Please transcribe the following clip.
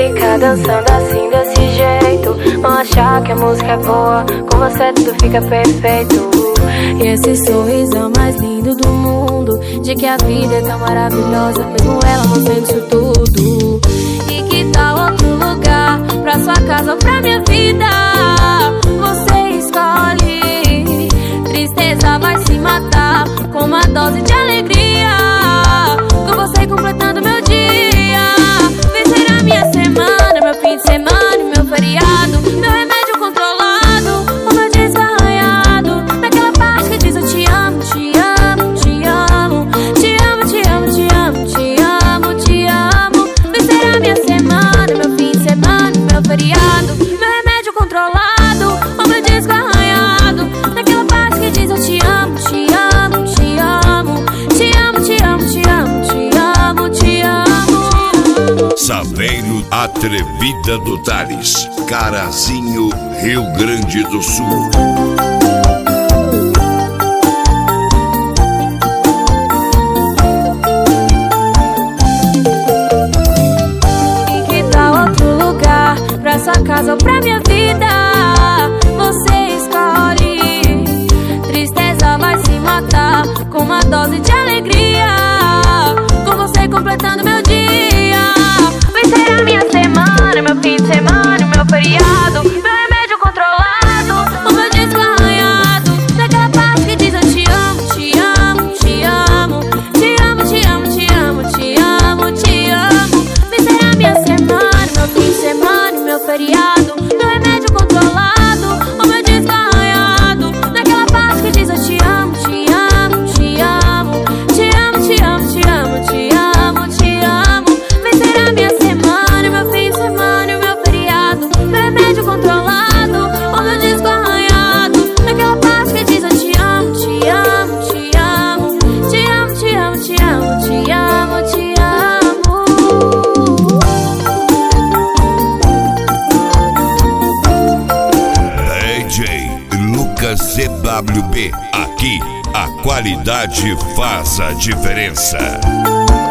ficar dançando assim desse jeito. Vão achar que a música é boa, com você tudo fica perfeito. E esse sorrisão mais lindo do mundo, de que a vida é tão maravilhosa, mesmo ela não sendo isso tudo. E que tal outro lugar, pra sua casa ou pra minha vida? Você escolhe. Tristeza vai se matar com uma dose de alegria, com você completando meu dia. Vencer a minha semana, meu fim de semana e meu feriado, meu remédio controlado, o meu desarranhado, naquela parte que diz eu te amo, te amo, te amo, te amo, te amo, te amo, te amo, te amo. Vencer a minha semana, meu fim de semana e meu feriado, meu remédio controlado, o meu disco arranhado, naquela parte que diz eu te amo, te amo, te amo, te amo, te amo, te amo, te amo, te amo. Saveiro Atrevida do Tales, Carazinho, Rio Grande do Sul. E que tal outro lugar, pra sua casa ou pra minha vida? Você escolhe. Tristeza vai se matar com uma dose de alegria, com você completando meu dia. Vencer a minha semana, meu fim de semana e meu feriado, meu remédio controlado, o meu disco arranhado, naquela parte que diz eu te amo, te amo, te amo, te amo, te amo, te amo, te amo, te amo. Vencer a minha semana, meu fim de semana e meu feriado, meu remédio controlado, o meu disco arranhado, naquela parte que diz eu te amo, te amo, te amo, te amo, te amo, te amo, te amo, te amo. Vencer a minha semana, meu fim de semana e meu feriado, meu remédio controlado, o meu disco arranhado, naquela parte que diz eu te amo, te amo, te amo, te amo, te amo, te amo, te amo, te amo. DJ Lucas CWB, aqui a qualidade faz a diferença.